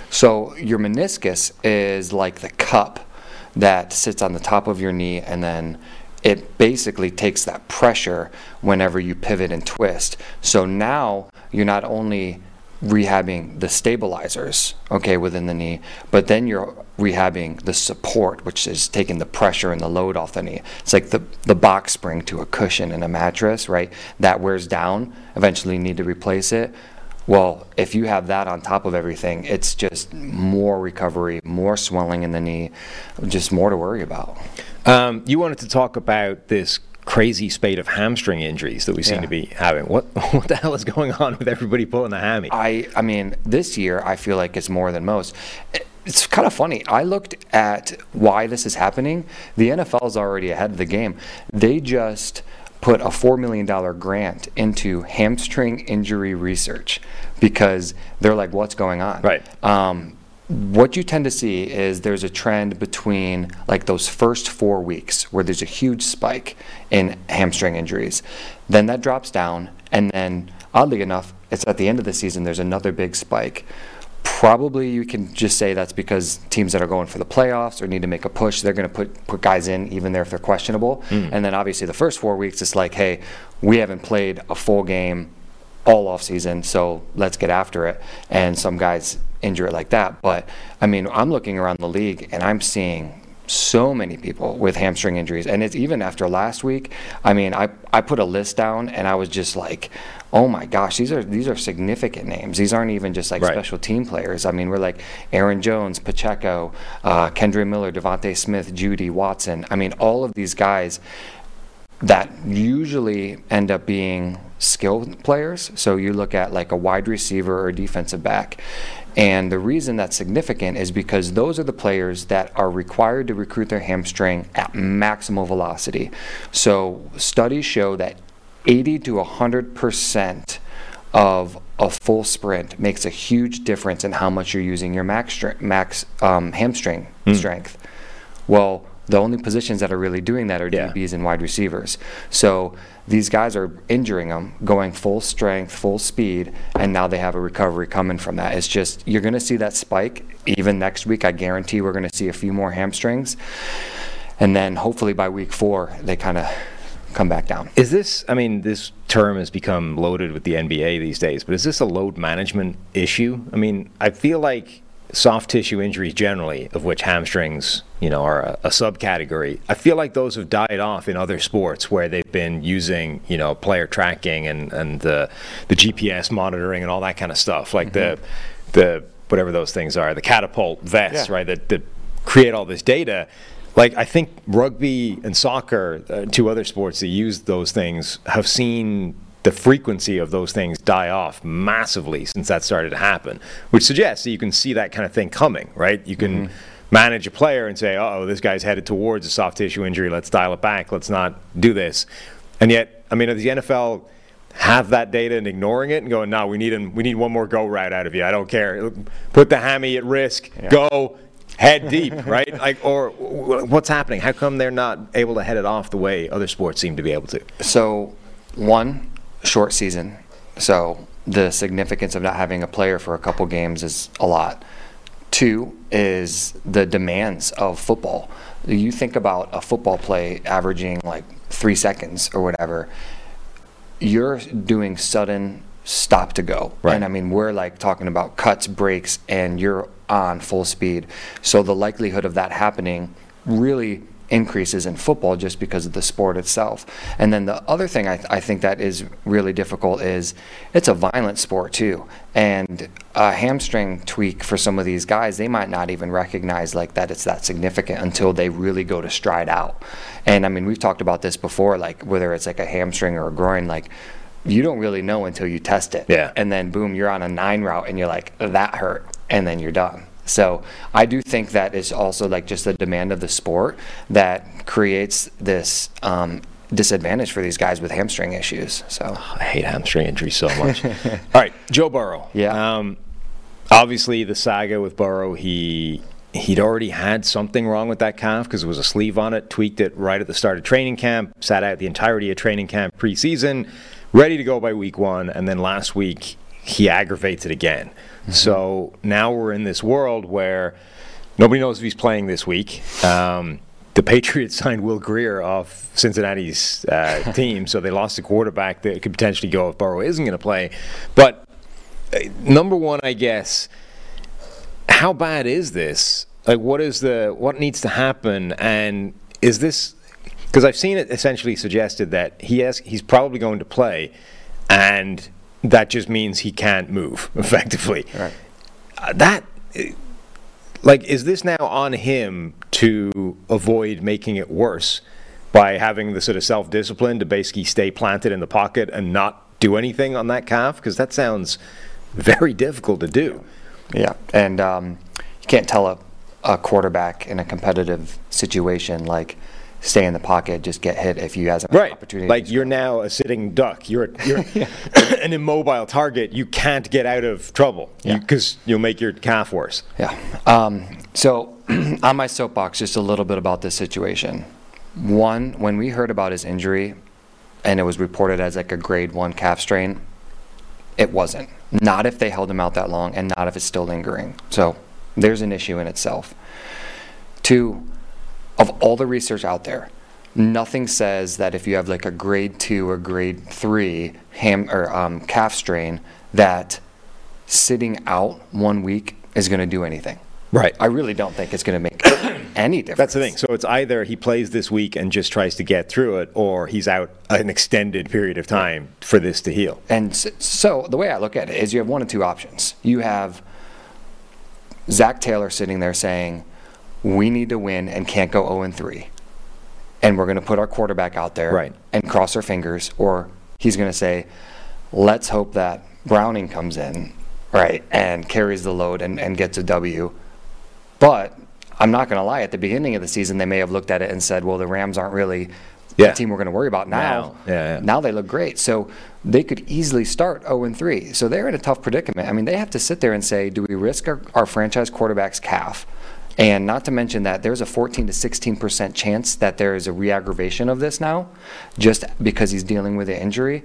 So your meniscus is like the cup that sits on the top of your knee, and then it basically takes that pressure whenever you pivot and twist. So now you're not only rehabbing the stabilizers, okay, within the knee, but then you're rehabbing the support, which is taking the pressure and the load off the knee. It's like the, the box spring to a cushion in a mattress, right? That wears down, eventually you need to replace it. Well, if you have that on top of everything, it's just more recovery, more swelling in the knee, just more to worry about. Um, you wanted to talk about this crazy spate of hamstring injuries that we seem Yeah. to be having. What what the hell is going on with everybody pulling a hammy? I, I mean, this year I feel like it's more than most. It's kind of funny. I looked at why this is happening. The N F L is already ahead of the game. They just put a four million dollars grant into hamstring injury research because they're like, what's going on? Right. Um, what you tend to see is there's a trend between like those first four weeks where there's a huge spike in hamstring injuries. Then that drops down, and then oddly enough, it's at the end of the season, there's another big spike. Probably you can just say that's because teams that are going for the playoffs or need to make a push, they're going to put put guys in even there if they're questionable. Mm. And then obviously the first four weeks, it's like, hey, we haven't played a full game all off season, so let's get after it. And some guys injure it like that. But I mean, I'm looking around the league and I'm seeing so many people with hamstring injuries, and it's even after last week. I mean, I I put a list down and I was just like, oh my gosh, these are these are significant names. These aren't even just like right. special team players. I mean, we're like Aaron Jones, Pacheco, uh, Kendre Miller, Devontae Smith, Judy, Watson. I mean, all of these guys that usually end up being skilled players. So you look at like a wide receiver or defensive back. And the reason that's significant is because those are the players that are required to recruit their hamstring at maximal velocity. So studies show that eighty to one hundred percent of a full sprint makes a huge difference in how much you're using your max, str- max um, hamstring mm. strength. Well, the only positions that are really doing that are yeah. D Bs and wide receivers. So these guys are injuring them, going full strength, full speed, and now they have a recovery coming from that. It's just, you're going to see that spike. Even next week, I guarantee we're going to see a few more hamstrings. And then hopefully by week four, they kind of come back down. Is this, I mean, this term has become loaded with the N B A these days, but is this a load management issue? I mean, I feel like soft tissue injuries generally, of which hamstrings, you know, are a, a subcategory, I feel like those have died off in other sports where they've been using, you know, player tracking and, and the, the G P S monitoring and all that kind of stuff, like mm-hmm. the, the whatever those things are, the catapult vests, yeah. right, that, that create all this data. Like, I think rugby and soccer, uh, two other sports that use those things, have seen the frequency of those things die off massively since that started to happen, which suggests that you can see that kind of thing coming, right? You can mm-hmm. manage a player and say, oh, this guy's headed towards a soft tissue injury. Let's dial it back. Let's not do this. And yet, I mean, does the N F L have that data and ignoring it and going, no, we need an, we need one more go route out of you. I don't care. Put the hammy at risk. Yeah. Go. Head deep, right? Like, or what's happening? How come they're not able to head it off the way other sports seem to be able to? So, one, short season. So the significance of not having a player for a couple games is a lot. Two is the demands of football. You think about a football play averaging like three seconds or whatever. You're doing sudden stop to go. Right. And I mean, we're like talking about cuts, breaks, and you're on full speed. So the likelihood of that happening really increases in football just because of the sport itself. And then the other thing I, th- I think that is really difficult is it's a violent sport too. And a hamstring tweak for some of these guys, they might not even recognize like that it's that significant until they really go to stride out. And I mean, we've talked about this before, like whether it's like a hamstring or a groin, like you don't really know until you test it. Yeah. And then boom, you're on a nine route and you're like, that hurt. And then you're done. So I do think that is also like just the demand of the sport that creates this um, disadvantage for these guys with hamstring issues. So I hate hamstring injuries so much. All right, Joe Burrow. Yeah. Um, obviously, the saga with Burrow, he he'd already had something wrong with that calf because there was a sleeve on it. Tweaked it right at the start of training camp. Sat out the entirety of training camp preseason, ready to go by week one, and then last week he aggravates it again. Mm-hmm. So now we're in this world where nobody knows if he's playing this week. Um, the Patriots signed Will Grier off Cincinnati's uh, team, so they lost a quarterback that could potentially go if Burrow isn't going to play. But uh, number one, I guess, how bad is this? Like, what is the what needs to happen? And is this because I've seen it essentially suggested that he has he's probably going to play, and that just means he can't move effectively. Right. Uh, that, like, is this now on him to avoid making it worse by having the sort of self-discipline to basically stay planted in the pocket and not do anything on that calf? Because that sounds very difficult to do. Yeah, and um, you can't tell a, a quarterback in a competitive situation like stay in the pocket, just get hit if you have an right. opportunity. Like you're now a sitting duck. You're, you're an immobile target. You can't get out of trouble because yeah. you, you'll make your calf worse. Yeah. Um, so on my soapbox, just a little bit about this situation. One, when we heard about his injury and it was reported as like a grade one calf strain, it wasn't. Not if they held him out that long and not if it's still lingering. So there's an issue in itself. Two, of all the research out there, nothing says that if you have like a grade two or grade three ham or um, calf strain that sitting out one week is going to do anything. Right. I really don't think it's going to make any difference. That's the thing. So it's either he plays this week and just tries to get through it, or he's out an extended period of time for this to heal. And so the way I look at it is you have one of two options. You have Zach Taylor sitting there saying, we need to win and can't go oh and three. And we're going to put our quarterback out there right. and cross our fingers. Or he's going to say, let's hope that Browning comes in, right, and carries the load and, and gets a W. But I'm not going to lie, at the beginning of the season, they may have looked at it and said, well, the Rams aren't really yeah. the team we're going to worry about now. Now. Yeah, yeah. Now they look great. So they could easily start oh and three. So they're in a tough predicament. I mean, they have to sit there and say, do we risk our, our franchise quarterback's calf? And not to mention that there's a fourteen to sixteen percent chance that there is a re-aggravation of this now, just because he's dealing with the injury.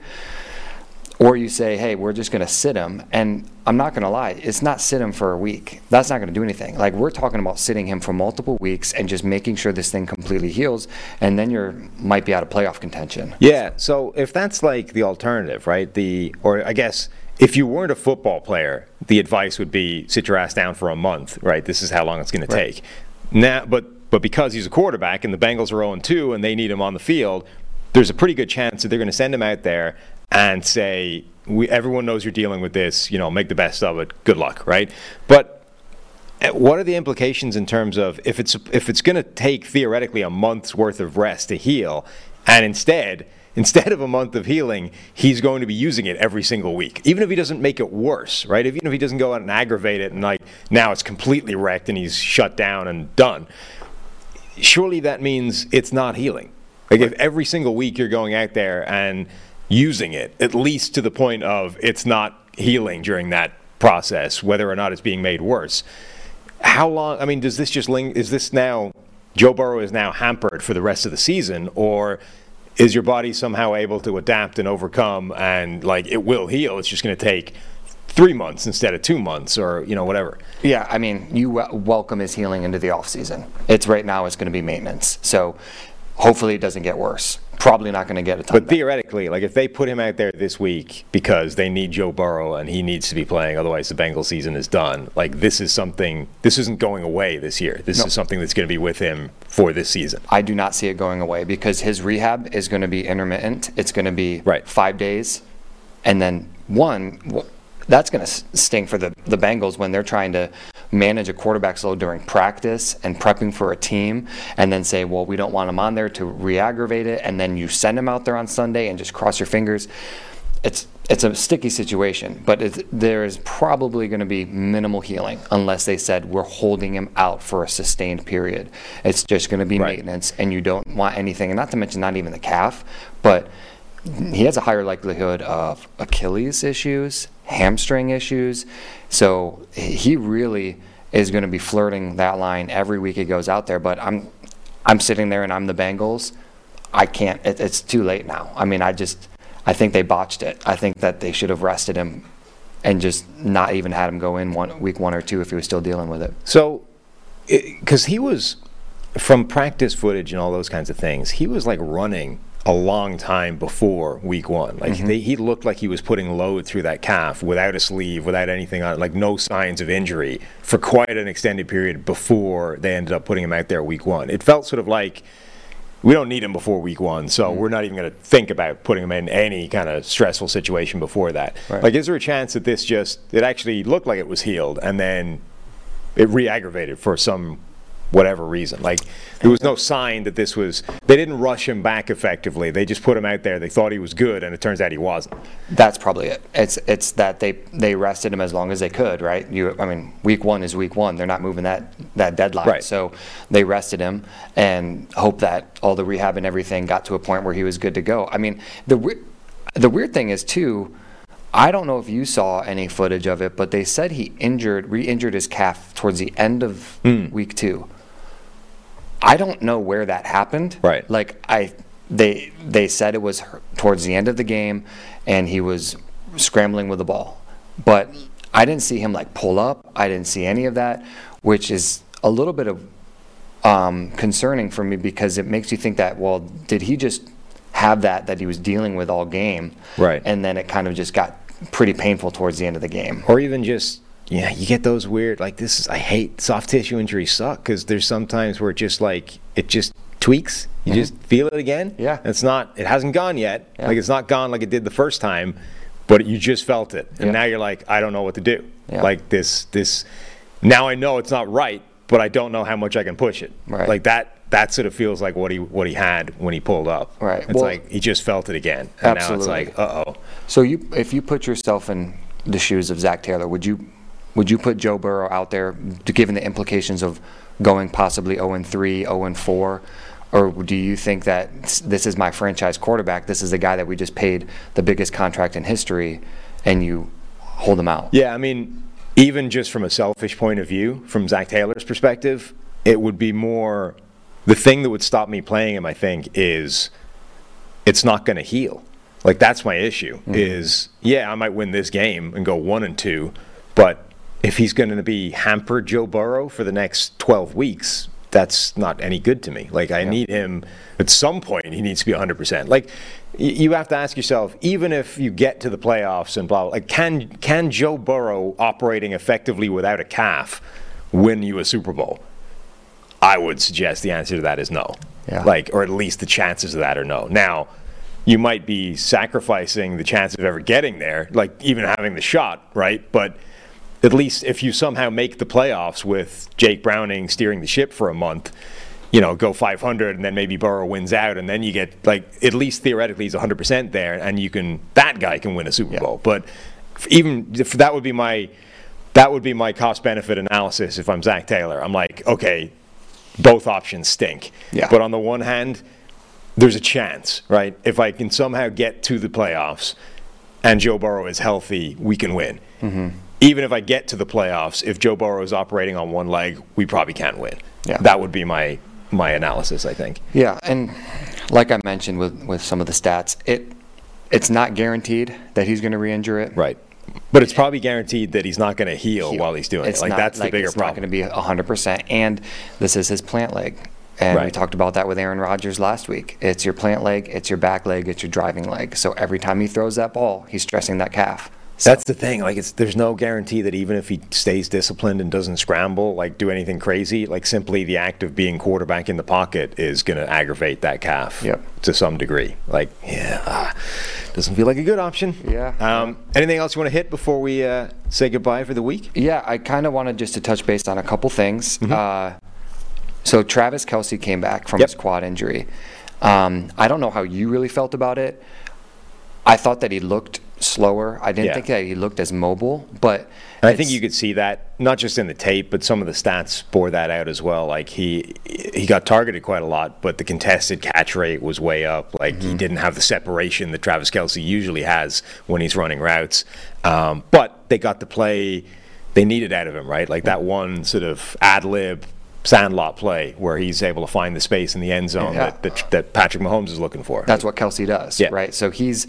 Or you say, hey, we're just going to sit him. And I'm not going to lie, it's not sit him for a week. That's not going to do anything. Like, we're talking about sitting him for multiple weeks and just making sure this thing completely heals, and then you might be out of playoff contention. Yeah, so if that's like the alternative, right, the or I guess if you weren't a football player, the advice would be sit your ass down for a month, right? This is how long it's going to Right. take. Now, but but because he's a quarterback and the Bengals are oh and two and they need him on the field, there's a pretty good chance that they're going to send him out there and say, "We everyone knows you're dealing with this. You know, make the best of it. Good luck," right? But what are the implications in terms of if it's if it's going to take theoretically a month's worth of rest to heal, and instead instead of a month of healing, he's going to be using it every single week, even if he doesn't make it worse, right? Even if he doesn't go out and aggravate it and like now it's completely wrecked and he's shut down and done. Surely that means it's not healing. Like if every single week you're going out there and using it, at least to the point of it's not healing during that process, whether or not it's being made worse. How long, I mean, does this just ling- is this now, Joe Burrow is now hampered for the rest of the season, or is your body somehow able to adapt and overcome and like it will heal? It's just going to take three months instead of two months or, you know, whatever. Yeah, I mean, you w- welcome his healing into the off season. It's right now it's going to be maintenance. So hopefully it doesn't get worse. probably not going to get a ton But back. theoretically, like if they put him out there this week because they need Joe Burrow and he needs to be playing, otherwise the Bengals season is done. Like this is something, this isn't going away this year. This No. is something that's going to be with him for this season. I do not see it going away because his rehab is going to be intermittent. It's going to be Right. five days. And then one, wh- that's going to sting for the, the Bengals when they're trying to manage a quarterback's load during practice and prepping for a team and then say, well, we don't want him on there to re-aggravate it. And then you send him out there on Sunday and just cross your fingers. It's it's a sticky situation, but it's, there is probably going to be minimal healing unless they said we're holding him out for a sustained period. It's just going to be Right. maintenance, and you don't want anything, and not to mention not even the calf, but he has a higher likelihood of Achilles issues, hamstring issues. So he really is going to be flirting that line every week he goes out there. But I'm, I'm sitting there and I'm the Bengals. I can't. It, it's too late now. I mean, I just, I think they botched it. I think that they should have rested him and just not even had him go in one week one or two if he was still dealing with it. So, because he was, from practice footage and all those kinds of things, he was like running a long time before week one. Like Mm-hmm. they, he looked like he was putting load through that calf without a sleeve, without anything on it, like no signs of injury for quite an extended period before they ended up putting him out there week one. It felt sort of like we don't need him before week one, so Mm-hmm. we're not even going to think about putting him in any kind of stressful situation before that. Right. Like, is there a chance that this just, it actually looked like it was healed and then it re-aggravated for some whatever reason? Like, there was no sign that this was, they didn't rush him back effectively. They just put him out there. They thought he was good, and it turns out he wasn't. That's probably it. It's it's that they they rested him as long as they could, right? You, I mean, week one is week one. They're not moving that that deadline, Right. so they rested him and hope that all the rehab and everything got to a point where he was good to go. I mean, the we- the weird thing is too, I don't know if you saw any footage of it, but they said he injured re-injured his calf towards the end of Mm. week two. I don't know where that happened. Right. Like I, they they said it was her- towards the end of the game, and he was scrambling with the ball, but I didn't see him like pull up. I didn't see any of that, which is a little bit of um, concerning for me because it makes you think that, well, did he just have that that he was dealing with all game? Right. And then it kind of just got pretty painful towards the end of the game. Or even just, yeah, you get those weird, like this is, I hate soft tissue injuries suck because there's sometimes where it just like, it just tweaks. You just feel it again. Yeah. It's not, it hasn't gone yet. Yeah. Like it's not gone like it did the first time, but you just felt it. And Yeah. now you're like, I don't know what to do. Yeah. Like this, this, now I know it's not right, but I don't know how much I can push it. Right. Like that, that sort of feels like what he what he had when he pulled up. Right. It's Well, like he just felt it again. And absolutely. now it's like, uh-oh. So you, if you put yourself in the shoes of Zach Taylor, would you, would you put Joe Burrow out there, to, given the implications of going possibly oh and three, oh and four, or do you think that this is my franchise quarterback? This is the guy that we just paid the biggest contract in history, and you hold him out? Yeah, I mean, even just from a selfish point of view, from Zach Taylor's perspective, it would be more, the thing that would stop me playing him, I think, is it's not going to heal. Like, that's my issue, mm-hmm. is, yeah, I might win this game and go one and two, but if he's going to be hampered Joe Burrow for the next twelve weeks, that's not any good to me. Like, I yeah. need him, at some point, he needs to be one hundred percent. Like, y- you have to ask yourself, even if you get to the playoffs and blah, blah, like, can, can Joe Burrow operating effectively without a calf win you a Super Bowl? I would suggest the answer to that is no. Yeah. Like, or at least the chances of that are no. Now, you might be sacrificing the chance of ever getting there, like even having the shot, right? But at least if you somehow make the playoffs with Jake Browning steering the ship for a month, you know, go five hundred and then maybe Burrow wins out and then you get, like, at least theoretically he's one hundred percent there and you can, that guy can win a Super Yeah. Bowl. But even if that would be my, that would be my cost-benefit analysis if I'm Zach Taylor. I'm like, okay, both options stink. Yeah. But on the one hand, there's a chance, right? If I can somehow get to the playoffs and Joe Burrow is healthy, we can win. Mm-hmm. Even if I get to the playoffs, if Joe Burrow is operating on one leg, we probably can't win. Yeah. That would be my my analysis, I think. Yeah, and like I mentioned with, with some of the stats, it it's not guaranteed that he's going to re-injure it. Right. But it's probably guaranteed that he's not going to heal, heal while he's doing it's it. Like, not, that's the like, bigger it's problem. It's not going to be one hundred percent, and this is his plant leg. And we Right. talked about that with Aaron Rodgers last week. It's your plant leg, it's your back leg, it's your driving leg. So every time he throws that ball, he's stressing that calf. So, That's the thing. Like, it's there's no guarantee that even if he stays disciplined and doesn't scramble, like do anything crazy, like simply the act of being quarterback in the pocket is going to aggravate that calf Yep. to some degree. Like, yeah, ah, doesn't feel like a good option. Yeah. Um, anything else you want to hit before we uh, say goodbye for the week? yeah, I kind of wanted just to touch base on a couple things. Uh, so Travis Kelce came back from Yep. his quad injury. Um, I don't know how you really felt about it. I thought that he looked slower. I didn't Yeah. think that he looked as mobile, but And I think it's- you could see that not just in the tape, but some of the stats bore that out as well. Like he he got targeted quite a lot, but the contested catch rate was way up. Like he didn't have the separation that Travis Kelce usually has when he's running routes. Um, but they got the play they needed out of him, right? Like that one sort of ad lib Sandlot play where he's able to find the space in the end zone Yeah. that, that that Patrick Mahomes is looking for. That's what Kelce does, Yeah. right? So he's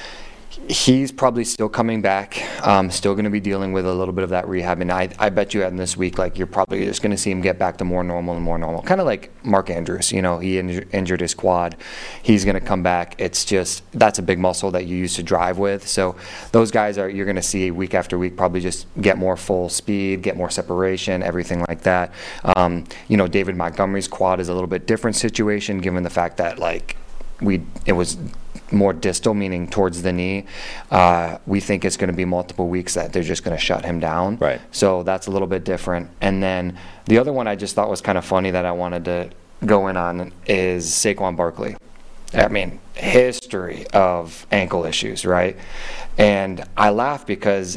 he's probably still coming back, um, still going to be dealing with a little bit of that rehab. And I, I bet you in this week, like you're probably just going to see him get back to more normal and more normal. Kind of like Mark Andrews, you know, he inj- injured his quad. He's going to come back. It's just, that's a big muscle that you used to drive with. So those guys are, you're going to see week after week probably just get more full speed, get more separation, everything like that. Um, you know, David Montgomery's quad is a little bit different situation given the fact that like we, it was more distal, meaning towards the knee. Uh, we think it's going to be multiple weeks that they're just going to shut him down. Right. So that's a little bit different. And then the other one I just thought was kind of funny that I wanted to go in on is Saquon Barkley. I mean, history of ankle issues, right? And I laugh because,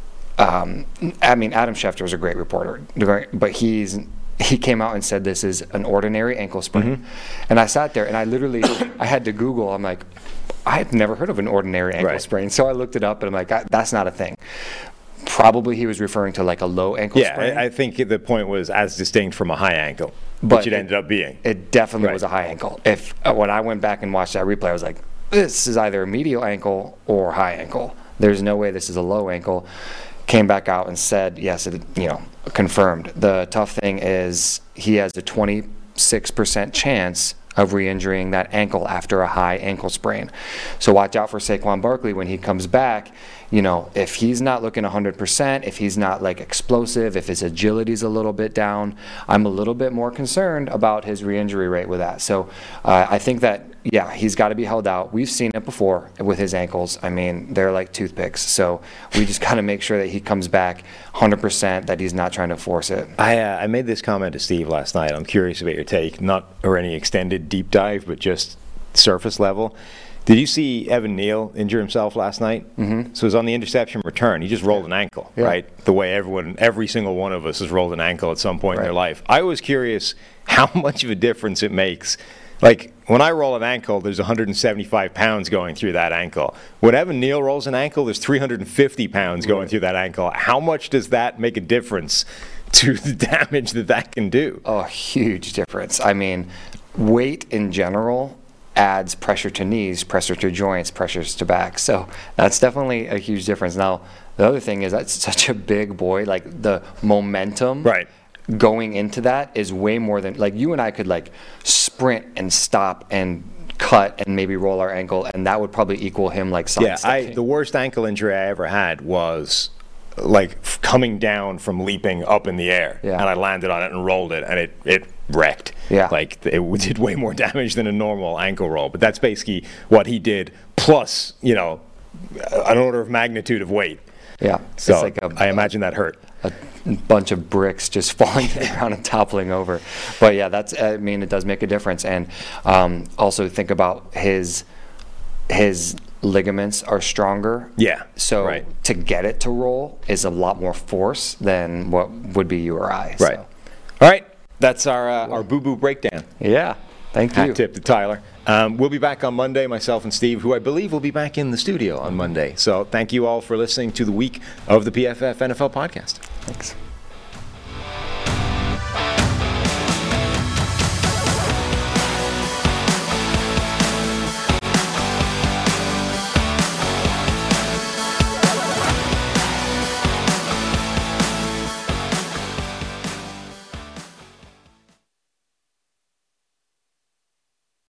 um, I mean, Adam Schefter was a great reporter, but he's he came out and said this is an ordinary ankle sprain. Mm-hmm. And I sat there and I literally, I had to Google, I'm like, I've never heard of an ordinary ankle Right. sprain. So I looked it up and I'm like, "That- that's not a thing. Probably he was referring to like a low ankle Yeah, sprain. I, I think the point was as distinct from a high ankle, But which it it- ended up being. It definitely Right. was a high ankle. If uh, when I went back and watched that replay, I was like, this is either a medial ankle or high ankle. There's no way this is a low ankle. Came back out and said, yes, it, you know, confirmed. The tough thing is he has a twenty-six percent chance of re-injuring that ankle after a high ankle sprain. So watch out for Saquon Barkley when he comes back. You know, if he's not looking one hundred percent, if he's not like explosive, if his agility's a little bit down, I'm a little bit more concerned about his re-injury rate with that. So uh, I think that, yeah, he's got to be held out. We've seen it before with his ankles. I mean, they're like toothpicks. So we just got to make sure that he comes back one hundred percent, that he's not trying to force it. I uh, I made this comment to Steve last night. I'm curious about your take, not or any extended deep dive, but just surface level. Did you see Evan Neal injure himself last night? Mm-hmm. So it was on the interception return. He just rolled an ankle, Yeah. right? The way everyone, every single one of us has rolled an ankle at some point in Right. their life. I was curious how much of a difference it makes. Like, when I roll an ankle, there's one hundred seventy-five pounds going through that ankle. When Evan Neal rolls an ankle, there's three hundred fifty pounds going through that ankle. How much does that make a difference to the damage that that can do? A huge difference. I mean, weight in general adds pressure to knees, pressure to joints, pressures to back. So that's definitely a huge difference. Now, the other thing is that's such a big boy. Like the momentum Right. going into that is way more than, like you and I could like sprint and stop and cut and maybe roll our ankle, and that would probably equal him like Yeah, I, sidestepping. the worst ankle injury I ever had was like f- coming down from leaping up in the air, Yeah. and I landed on it and rolled it, and it, it wrecked. Yeah. Like it w- did way more damage than a normal ankle roll. But that's basically what he did, plus you know an order of magnitude of weight. Yeah, So it's like a, I imagine that hurt. a bunch of bricks just falling to the ground and toppling over. But yeah, that's, I mean, it does make a difference. And um, also think about his his ligaments are stronger. Yeah, So right. to get it to roll is a lot more force than what would be you or I. Right. So, All right. That's our uh, our boo boo breakdown. yeah. Thank Hat you. tip to Tyler. Um, we'll be back on Monday, myself and Steve, who I believe will be back in the studio on Monday. So thank you all for listening to the week of the P F F N F L podcast. Thanks.